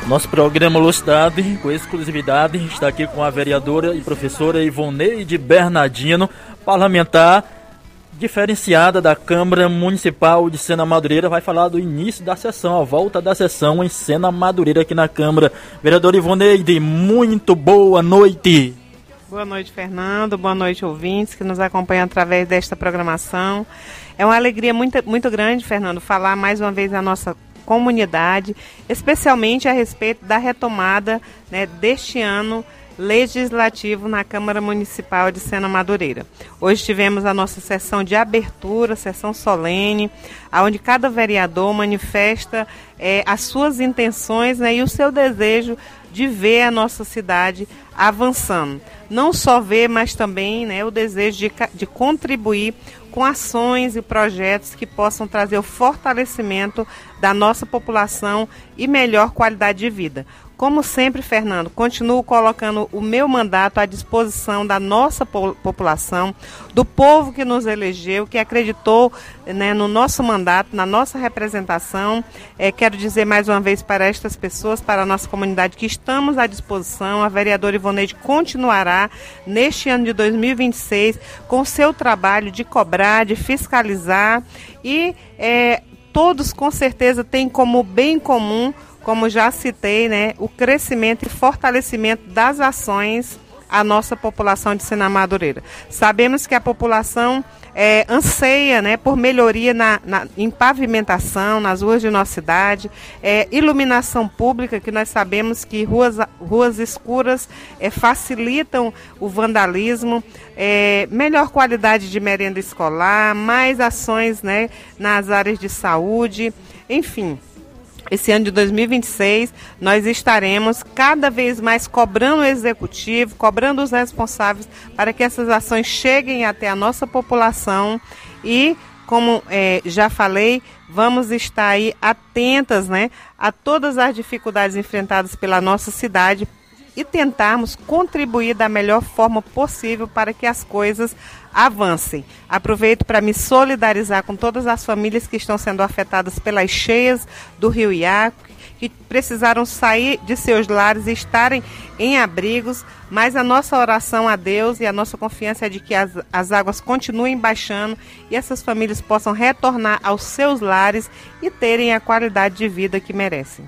[SPEAKER 3] Nosso programa Velocidade, com exclusividade, está aqui com a vereadora e professora Ivoneide Bernardino, parlamentar diferenciada da Câmara Municipal de Sena Madureira. Vai falar do início da sessão, a volta da sessão em Sena Madureira aqui na Câmara. Vereadora Ivoneide, muito boa noite.
[SPEAKER 14] Boa noite, Fernando. Boa noite, ouvintes que nos acompanham através desta programação. É uma alegria muito, muito grande, Fernando, falar mais uma vez a nossa comunidade, especialmente a respeito da retomada, né, deste ano legislativo na Câmara Municipal de Sena Madureira. Hoje tivemos a nossa sessão de abertura, sessão solene, onde cada vereador manifesta é, as suas intenções, né, e o seu desejo de ver a nossa cidade avançando. Não só ver, mas também, né, o desejo de, de contribuir com ações e projetos que possam trazer o fortalecimento da nossa população e melhor qualidade de vida. Como sempre, Fernando, continuo colocando o meu mandato à disposição da nossa po- população, do povo que nos elegeu, que acreditou, né, no nosso mandato, na nossa representação. É, quero dizer mais uma vez para estas pessoas, para a nossa comunidade, que estamos à disposição. A vereadora Ivoneide continuará neste ano de dois mil e vinte e seis com o seu trabalho de cobrar, de fiscalizar e é, todos com certeza têm como bem comum, como já citei, né, o crescimento e fortalecimento das ações à nossa população de Sena Madureira. Sabemos que a população é, anseia, né, por melhoria na, na, em pavimentação nas ruas de nossa cidade, é, iluminação pública, que nós sabemos que ruas, ruas escuras é, facilitam o vandalismo, é, melhor qualidade de merenda escolar, mais ações, né, nas áreas de saúde, enfim. Esse ano de dois mil e vinte e seis, nós estaremos cada vez mais cobrando o executivo, cobrando os responsáveis para que essas ações cheguem até a nossa população e, como é, já falei, vamos estar aí atentas, né, a todas as dificuldades enfrentadas pela nossa cidade e tentarmos contribuir da melhor forma possível para que as coisas avancem. Aproveito para me solidarizar com todas as famílias que estão sendo afetadas pelas cheias do Rio Iaco, que precisaram sair de seus lares e estarem em abrigos, mas a nossa oração a Deus e a nossa confiança é de que as, as águas continuem baixando e essas famílias possam retornar aos seus lares e terem a qualidade de vida que merecem.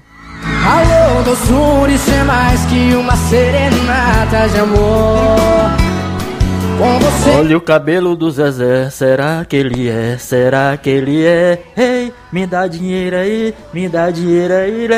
[SPEAKER 12] Alô, doçura, isso é mais que uma serenata de amor. Com você.
[SPEAKER 3] Olha o cabelo do Zezé, será que ele é? Será que ele é? Ei, me dá dinheiro aí, me dá dinheiro aí.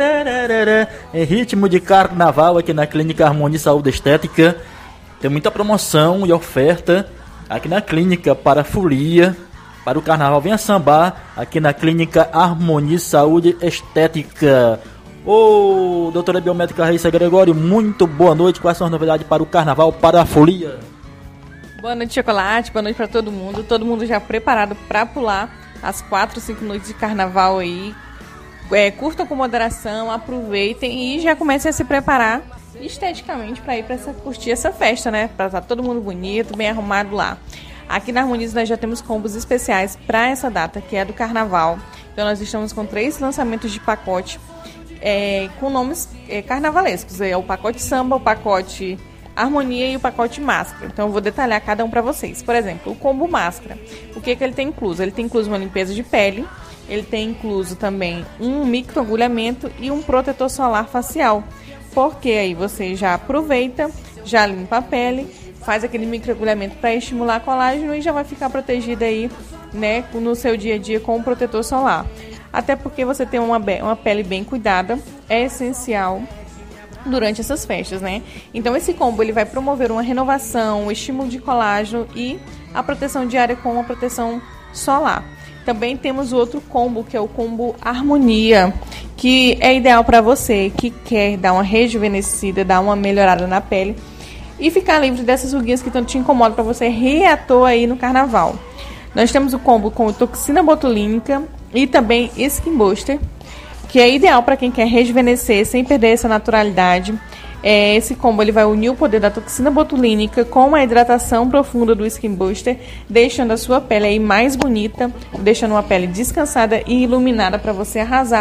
[SPEAKER 3] Em ritmo de carnaval aqui na Clínica Harmonia Saúde Estética. Tem muita promoção e oferta aqui na clínica para folia, para o carnaval. Venha sambar aqui na Clínica Harmonia Saúde Estética. Ô, oh, doutora biomédica Raíssa Gregório, muito boa noite. Quais são as novidades para o carnaval, para a folia?
[SPEAKER 15] Boa noite, Chocolate. Boa noite para todo mundo. Todo mundo já preparado para pular as quatro, cinco noites de carnaval aí. É, curtam com moderação, aproveitem e já comecem a se preparar esteticamente para ir para curtir essa festa, né? Para estar todo mundo bonito, bem arrumado lá. Aqui na Harmoniza nós já temos combos especiais para essa data, que é do carnaval. Então nós estamos com três lançamentos de pacote é, com nomes é, carnavalescos. É o pacote samba, o pacote harmonia e o pacote máscara. Então eu vou detalhar cada um para vocês. Por exemplo, o combo máscara. O que, que ele tem incluso? Ele tem incluso uma limpeza de pele, ele tem incluso também um microagulhamento e um protetor solar facial. Porque aí você já aproveita, já limpa a pele, faz aquele microagulhamento para estimular colágeno e já vai ficar protegida aí, né, no seu dia a dia com o protetor solar. Até porque você tem uma, uma pele bem cuidada, é essencial durante essas festas, né? Então esse combo ele vai promover uma renovação, um estímulo de colágeno e a proteção diária com a proteção solar. Também temos o outro combo, que é o combo Harmonia, que é ideal para você que quer dar uma rejuvenescida, dar uma melhorada na pele e ficar livre dessas ruguinhas que tanto te incomodam, para você reator aí no carnaval. Nós temos o combo com toxina botulínica e também Skin Booster, que é ideal para quem quer rejuvenescer sem perder essa naturalidade. É, esse combo ele vai unir o poder da toxina botulínica com a hidratação profunda do Skin Booster, deixando a sua pele aí mais bonita, deixando uma pele descansada e iluminada para você arrasar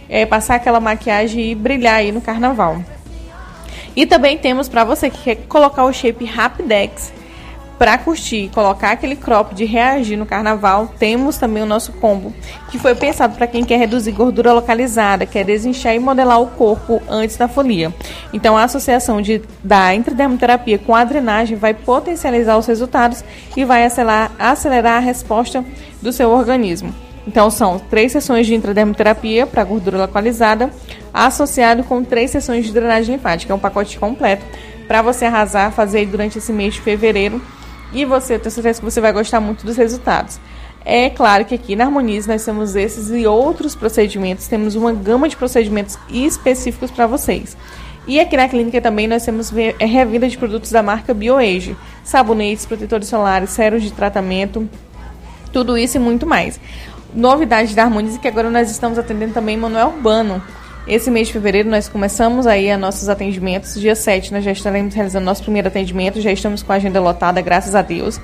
[SPEAKER 15] é, passar aquela maquiagem e brilhar aí no carnaval. E também temos para você que quer colocar o shape Rapidex para curtir, colocar aquele crop de reagir no carnaval, temos também o nosso combo, que foi pensado para quem quer reduzir gordura localizada, quer desinchar e modelar o corpo antes da folia. Então a associação de, da intradermoterapia com a drenagem vai potencializar os resultados e vai acelerar, acelerar a resposta do seu organismo. Então são três sessões de intradermoterapia para gordura localizada, associado com três sessões de drenagem linfática, é um pacote completo para você arrasar, fazer aí durante esse mês de fevereiro. E você, eu tenho certeza que você vai gostar muito dos resultados. É claro que aqui na Harmonize nós temos esses e outros procedimentos. Temos uma gama de procedimentos específicos para vocês. E aqui na clínica também nós temos revenda de produtos da marca BioAge. Sabonetes, protetores solares, séruns de tratamento. Tudo isso e muito mais. Novidade da Harmonize que agora nós estamos atendendo também Manoel Urbano. Esse mês de fevereiro nós começamos aí a nossos atendimentos. Dia sete nós já estaremos realizando nosso primeiro atendimento. Já estamos com a agenda lotada, graças a Deus.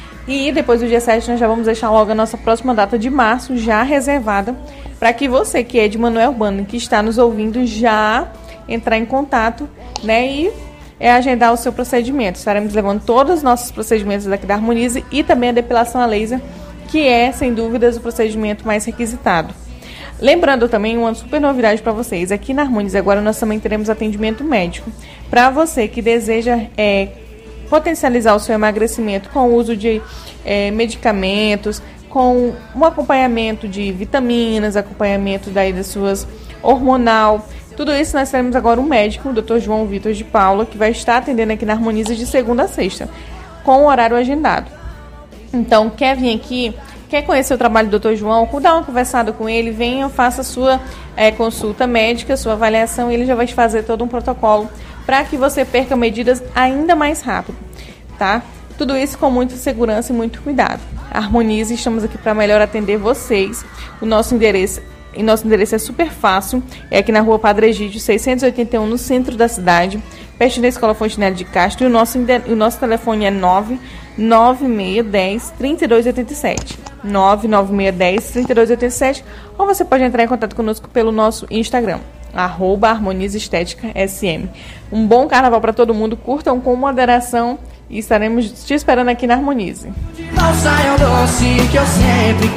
[SPEAKER 15] E depois do dia sete nós já vamos deixar logo a nossa próxima data de março já reservada para que você que é de Manoel Urbano, que está nos ouvindo, já entrar em contato, né, e é agendar o seu procedimento. Estaremos levando todos os nossos procedimentos daqui da Harmonize e também a depilação a laser, que é, sem dúvidas, o procedimento mais requisitado. Lembrando também uma super novidade para vocês, aqui na Harmonize agora nós também teremos atendimento médico. Para você que deseja é, potencializar o seu emagrecimento com o uso de é, medicamentos, com um acompanhamento de vitaminas, acompanhamento daí das suas hormonal, tudo isso nós teremos agora um médico, o doutor João Vitor de Paula, que vai estar atendendo aqui na Harmonize de segunda a sexta, com o horário agendado. Então, quer vir aqui, quer conhecer o trabalho do doutor João, dá uma conversada com ele, venha, faça a sua é, consulta médica, sua avaliação, e ele já vai te fazer todo um protocolo para que você perca medidas ainda mais rápido, tá? Tudo isso com muita segurança e muito cuidado. Harmonize, estamos aqui para melhor atender vocês. O nosso endereço, e nosso endereço é super fácil, é aqui na rua Padre Egídio, seiscentos e oitenta e um, no centro da cidade, perto da Escola Fontenelle de Castro, e o nosso, o nosso telefone é nove nove seis um zero, três dois oito sete. nove nove seis um zero, três dois oito sete, ou você pode entrar em contato conosco pelo nosso Instagram, arroba Harmonize Estética S M. Um bom carnaval para todo mundo, curtam com moderação e estaremos te esperando aqui na Harmonize.
[SPEAKER 12] Não saiam doce que eu sempre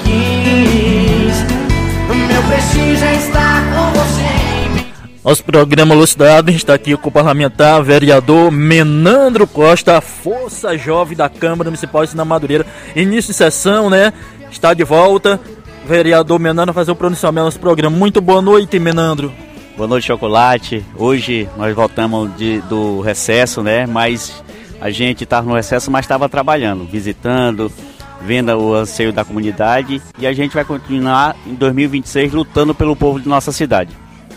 [SPEAKER 12] quis, o meu prestígio é estar com você.
[SPEAKER 3] Nosso programa Lucidade está aqui com o parlamentar, vereador Menandro Costa, Força Jovem da Câmara Municipal de Sina Madureira. Início de sessão, né? Está de volta. Vereador Menandro vai fazer o pronunciamento do nosso programa. Muito boa noite, Menandro.
[SPEAKER 16] Boa noite, Chocolate. Hoje nós voltamos de, do recesso, né? Mas a gente estava no recesso, mas estava trabalhando, visitando, vendo o anseio da comunidade. E a gente vai continuar em dois mil e vinte e seis lutando pelo povo de nossa cidade.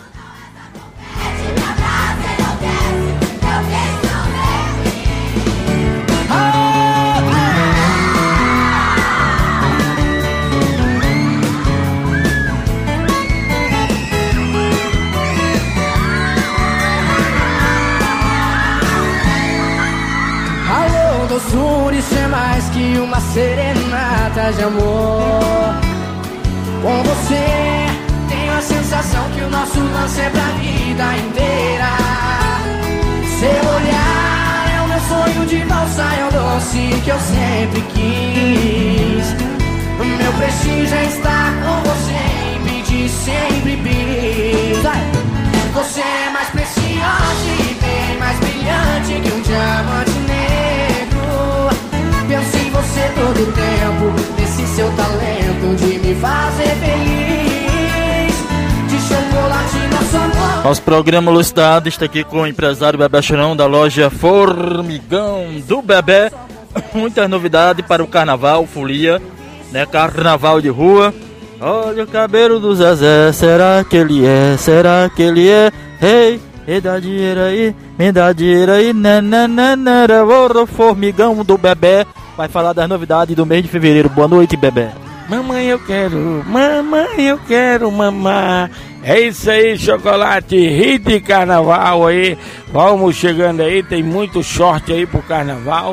[SPEAKER 12] Isso é mais que uma serenata de amor. Com você tenho a sensação que o nosso lance é pra vida inteira. Seu olhar é o meu sonho de valsa, é o doce que eu sempre quis. O meu prestígio é estar com você e pedir sempre bis. Você é mais preciosa e bem mais brilhante que um diamante negro. Penso em você todo o tempo, nesse seu talento de me fazer feliz. De chocolate nosso amor.
[SPEAKER 3] Nosso programa Lucidade está aqui com o empresário Bebê Chorão da loja Formigão do Bebê. Muitas novidades para o carnaval, folia, né? Carnaval de rua. Olha o cabelo do Zezé, será que ele é? Será que ele é? Ei, me dá dinheiro aí, me dá dinheiro aí, nananana, o Formigão do Bebê vai falar das novidades do mês de fevereiro. Boa noite, Bebê.
[SPEAKER 17] Mamãe, eu quero, mamãe, eu quero mamar. É isso aí, Chocolate, hit de carnaval aí. Vamos chegando aí, tem muito short aí pro carnaval.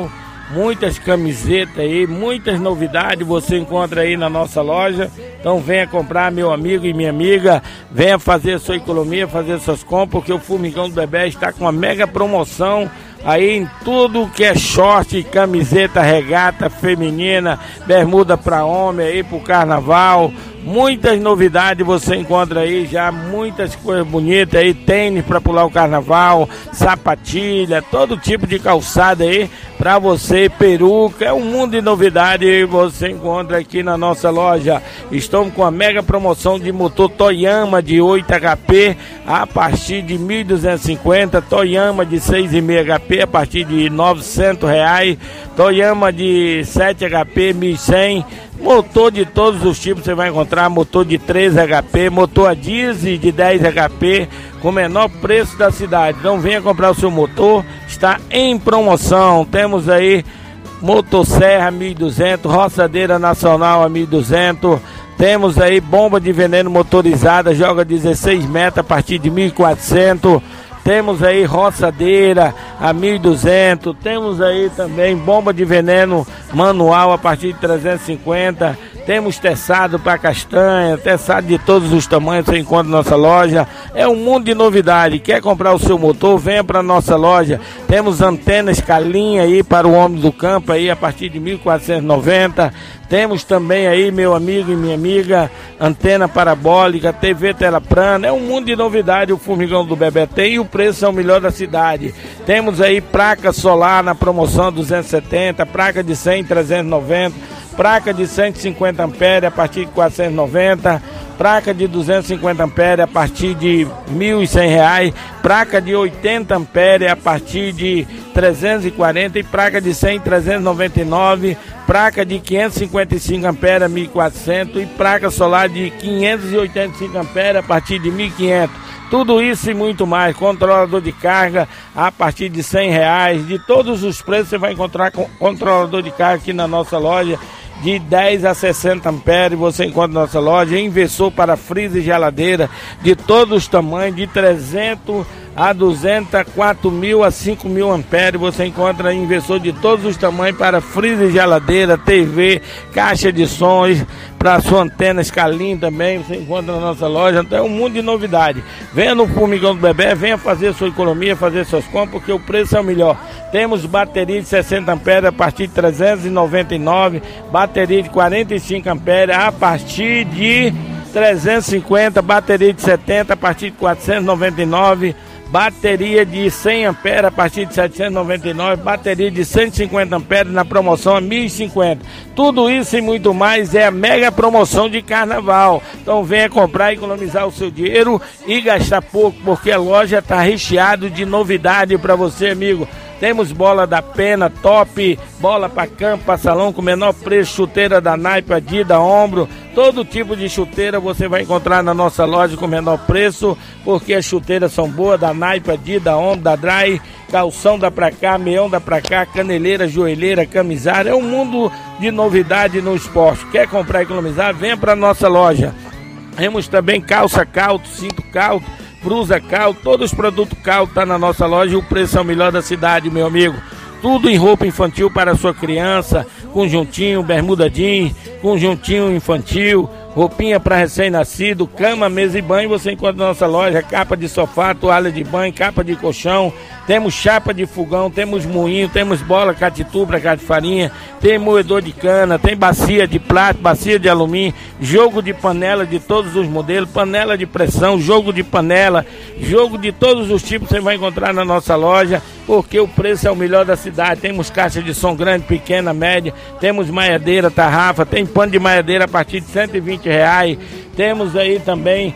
[SPEAKER 17] muitas camisetas aí, muitas novidades você encontra aí na nossa loja. Então venha comprar, meu amigo e minha amiga, venha fazer a sua economia, fazer suas compras, porque o Formigão do Bebé está com uma mega promoção aí em tudo que é short, camiseta, regata feminina, bermuda para homem aí pro carnaval. Muitas novidades você encontra aí já, muitas coisas bonitas aí, tênis para pular o carnaval, sapatilha, todo tipo de calçada aí para você, peruca, é um mundo de novidade aí você encontra aqui na nossa loja. Estamos com a mega promoção de motor Toyama de oito H P a partir de mil duzentos e cinquenta, Toyama de seis vírgula cinco H P a partir de novecentos reais, Toyama de sete H P mil e cem. Motor de todos os tipos você vai encontrar, motor de treze H P, motor a diesel de dez H P, com o menor preço da cidade. Então venha comprar o seu motor, está em promoção. Temos aí motosserra mil e duzentos, roçadeira nacional a mil e duzentos, temos aí bomba de veneno motorizada, joga dezesseis metros a partir de mil e quatrocentos. Temos aí roçadeira a mil e duzentos, temos aí também bomba de veneno manual a partir de trezentos e cinquenta, temos teçado para castanha, teçado de todos os tamanhos você encontra na nossa loja. É um mundo de novidade. Quer comprar o seu motor? Venha para nossa loja. Temos antena escalinha aí para o homem do campo aí a partir de mil quatrocentos e noventa. Temos também aí, meu amigo e minha amiga, antena parabólica, T V tela plana. É um mundo de novidade o Formigão do Bebé tem, e o preço é o melhor da cidade. Temos aí placa solar na promoção duzentos e setenta, placa de cem, trezentos e noventa, placa de cento e cinquenta amperes a partir de quatrocentos e noventa, placa de duzentos e cinquenta amperes a partir de mil e cem reais, placa de oitenta amperes a partir de trezentos e quarenta e placa de cem, trezentos e noventa e nove, placa de quinhentos e cinquenta e cinco amperes a mil e quatrocentos e placa solar de quinhentos e oitenta e cinco amperes a partir de mil e quinhentos. Tudo isso e muito mais, controlador de carga a partir de cem reais, de todos os preços você vai encontrar com controlador de carga aqui na nossa loja, de dez a sessenta amperes você encontra na nossa loja, inversor para freezer e geladeira, de todos os tamanhos, de trezentos a duzentos, quatro mil a cinco mil amperes você encontra inversor de todos os tamanhos para freezer e geladeira, T V, caixa de sons, para sua antena escalinha também você encontra na nossa loja. Então é um mundo de novidade. Venha no Formigão do Bebé, venha fazer sua economia, fazer suas compras, porque o preço é o melhor. Temos bateria de sessenta amperes a partir de trezentos e noventa e nove, bateria de quarenta e cinco amperes a partir de trezentos e cinquenta, bateria de setenta a partir de quatrocentos e noventa e nove, bateria de cem amperes a partir de setecentos e noventa e nove, bateria de cento e cinquenta amperes na promoção a mil e cinquenta. Tudo isso e muito mais é a mega promoção de carnaval. Então venha comprar, economizar o seu dinheiro e gastar pouco, porque a loja está recheada de novidade para você, amigo. Temos bola da Pena, top, bola para campo, para salão com menor preço, chuteira da Nike, Adidas, Ombro, todo tipo de chuteira você vai encontrar na nossa loja com menor preço, porque as chuteiras são boas, da Nike, Adidas, Ombro, da Dry, calção dá pra cá, meião dá pra cá, caneleira, joelheira, camisada, é um mundo de novidade no esporte. Quer comprar e economizar? Venha para nossa loja. Temos também calça calto, cinto calto, brusa cal, todos os produtos cal tá na nossa loja e o preço é o melhor da cidade, meu amigo. Tudo em roupa infantil para a sua criança, conjuntinho, bermuda jeans, conjuntinho infantil, roupinha para recém-nascido, cama, mesa e banho, você encontra na nossa loja, capa de sofá, toalha de banho, capa de colchão, temos chapa de fogão, temos moinho, temos bola catitu para cá de farinha, tem moedor de cana, tem bacia de plástico, bacia de alumínio, jogo de panela de todos os modelos, panela de pressão, jogo de panela, jogo de todos os tipos você vai encontrar na nossa loja, porque o preço é o melhor da cidade. Temos caixa de som grande, pequena, média, temos maiadeira, tarrafa, tem pano de maiadeira a partir de cento e vinte reais, temos aí também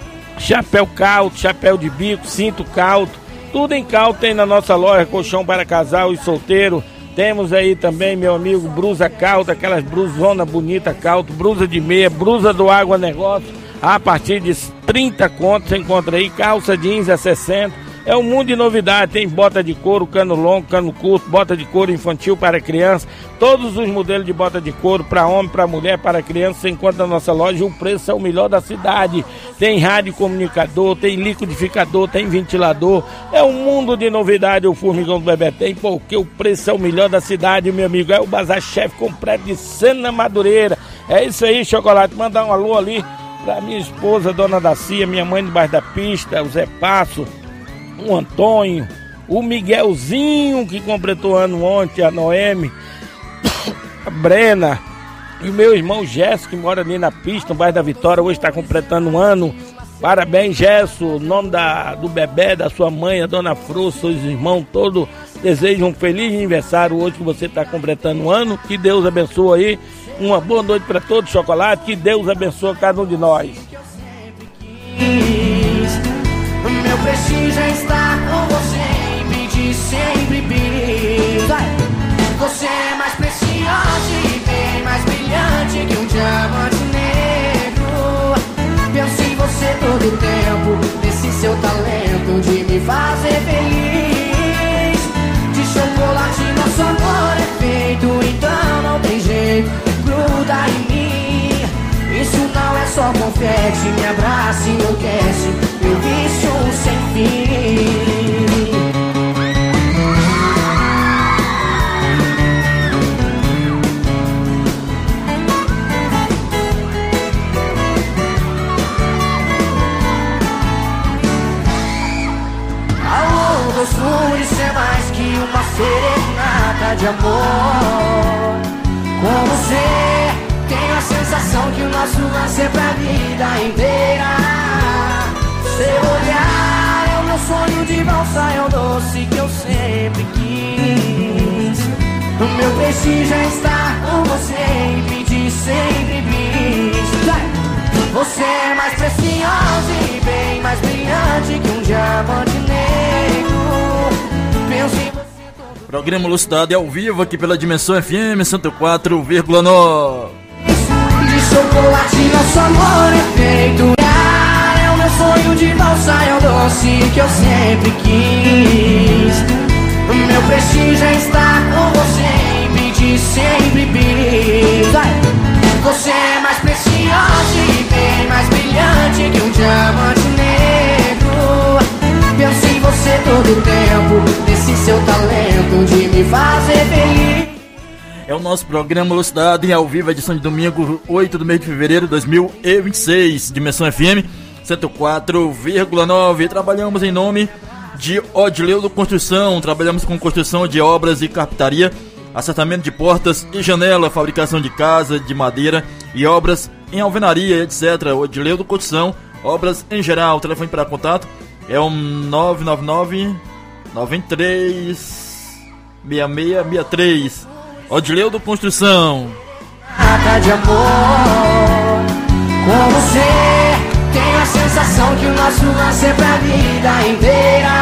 [SPEAKER 17] chapéu calto, chapéu de bico, cinto calto, tudo em calto tem na nossa loja, colchão para casal e solteiro. Temos aí também, meu amigo, blusa calta, aquelas blusona bonita calto, blusa de meia, blusa do Água Negócio, a partir de trinta contos você encontra aí, calça jeans a sessenta, É um mundo de novidade, tem bota de couro, cano longo, cano curto, bota de couro infantil para criança, todos os modelos de bota de couro para homem, para mulher, para criança, você encontra na nossa loja, o preço é o melhor da cidade. Tem rádio comunicador, tem liquidificador, tem ventilador, é um mundo de novidade o Formigão do Bebê tem, porque o preço é o melhor da cidade, meu amigo, é o Bazar Chefe completo de Sena Madureira. É isso aí, Chocolate, mandar um alô ali pra minha esposa, Dona Dacia, minha mãe debaixo da pista, o Zé Passo, o Antônio, o Miguelzinho que completou ano ontem, a Noemi, a Brena, e o meu irmão Gesso que mora ali na pista, no bairro da Vitória, hoje está completando um ano. Parabéns, Gesso, o nome da, do bebê, da sua mãe, a Dona Fru, seus irmãos todos, desejam um feliz aniversário hoje que você está completando um ano, que Deus abençoe aí, uma boa noite para todos, Chocolate, que Deus abençoe cada um de nós.
[SPEAKER 12] Meu prestígio é estar com você e pedir sempre bis. Você é mais preciosa e bem mais brilhante que um diamante negro. Penso em você todo o tempo, nesse seu talento de me fazer feliz. De chocolate nosso amor é feito, então não tem jeito, gruda em mim. Isso não é só confete, me abraça e enlouquece, meu vício sem fim. Alô, gosto de ser mais que uma serenata de amor. Com você tenho a sensação que o nosso lance é pra vida inteira. Seu olhar é o meu sonho de valsa, é o doce que eu sempre quis. O meu prestígio é estar com você e pedir sempre bis. Você é mais preciosa e bem mais brilhante que um diamante negro. Penso em você.
[SPEAKER 3] Programa Lucidade ao vivo aqui pela Dimensão F M cento e quatro vírgula nove.
[SPEAKER 12] De chocolate nosso amor é feito. É o meu sonho de valsa, é o doce que eu sempre quis. O meu prestígio é estar com você e pedir sempre bis. Você é mais preciosa e bem mais brilhante que um diamante negro. Penso em você todo o tempo, nesse seu talento de me fazer feliz.
[SPEAKER 3] É o nosso programa Lucidade ao vivo, edição de domingo, oito do mês de fevereiro de dois mil e vinte e seis, Dimensão F M cento e quatro vírgula nove. Trabalhamos em nome de Odileudo Construção, trabalhamos com construção de obras e carpintaria, acertamento de portas e janela, fabricação de casa, de madeira e obras em alvenaria, etcétera. Odileudo Construção, obras em geral. O telefone para contato é o nove nove nove, nove três, seis seis seis três. Odileudo Construção.
[SPEAKER 12] Nada de amor com você, tenho a sensação que o nosso lance é pra vida inteira.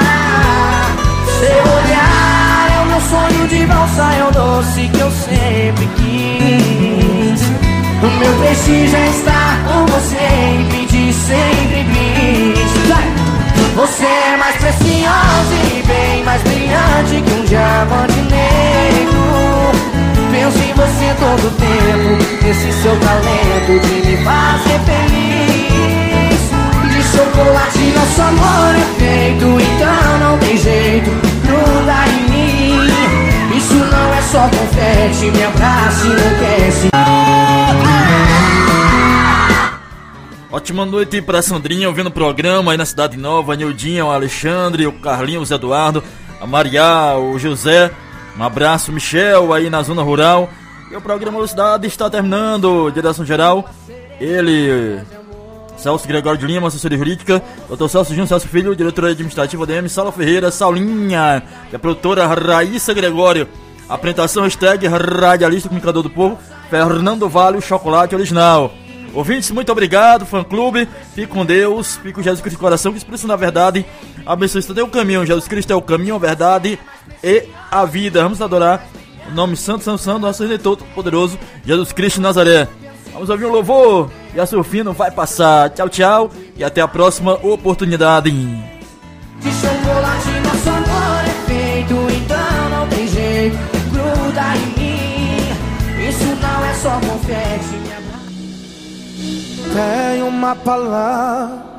[SPEAKER 12] Seu olhar é o meu sonho de valsa, é o doce que eu sempre quis. O meu prestígio é estar com você e pedir sempre bis. Você é mais preciosa e bem mais brilhante que um diamante negro. Penso em você todo o tempo, nesse seu talento de me fazer feliz. De chocolate nosso amor é feito, então não tem jeito, gruda em mim. Isso não é só confete, me abraça e enlouquece.
[SPEAKER 3] Ótima noite pra Sandrinha ouvindo o programa aí na Cidade Nova, a Nildinha, o Alexandre, o Carlinhos, o Eduardo, a Maria, o José. Um abraço, Michel, aí na zona rural. E o programa Lucidade está terminando. Direção geral, ele, Celso Gregório de Lima, assessora jurídica, doutor Celso Júnior Celso Filho, diretora administrativa D M, Sala Ferreira, Saulinha, que é a produtora Raíssa Gregório. Apresentação, hashtag radialista, comunicador do povo, Fernando Vale, o chocolate original. Ouvintes, muito obrigado, fã-clube, fique com Deus, fique com Jesus Cristo de coração, que expressa na verdade, abençoe o caminho, Jesus Cristo é o caminho, a verdade e a vida. Vamos adorar o nome santo, santo, santo, nosso Redentor poderoso, Jesus Cristo de Nazaré. Vamos ouvir um louvor e a surfina vai passar. Tchau, tchau e até a próxima oportunidade.
[SPEAKER 12] De chocolate nosso amor é feito, então não tem jeito, gruda em mim. Isso não é só confete.
[SPEAKER 6] Tem uma palavra